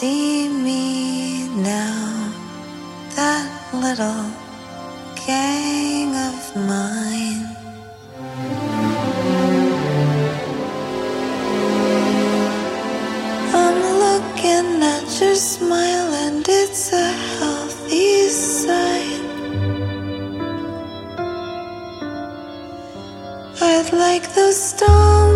see me now, that little gang of mine. I'm looking at your smile and it's a healthy sign. I'd like those stones